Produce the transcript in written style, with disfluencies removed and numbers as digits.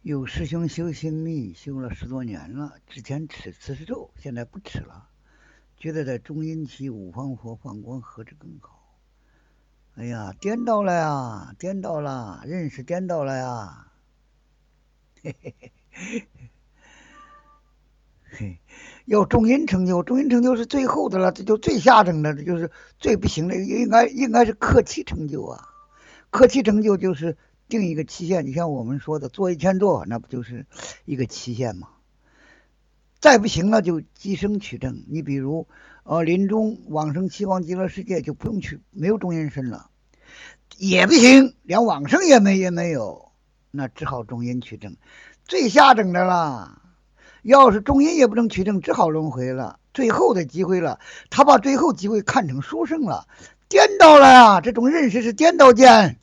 有师兄修心密，修了10多年了。之前吃慈氏咒，现在不吃了，觉得在中阴期五方佛放光何止更好。哎呀，颠倒了呀，颠倒了，认识颠倒了呀。嘿嘿嘿嘿，要中阴成就，中阴成就是最后的了，这就最下乘的，这就是最不行的，应该是克期成就啊。克期成就就是定一个期限，你像我们说的做1000座，那不就是一个期限吗？再不行了就即生取证。你比如，临终往生西方极乐世界就不用去，没有中阴身了，也不行，连往生也没有，那只好中阴取证。最下等的啦，要是中阴也不能取证，只好轮回了。最后的机会了，他把最后机会看成殊胜了，颠倒了呀！这种认识是颠倒见。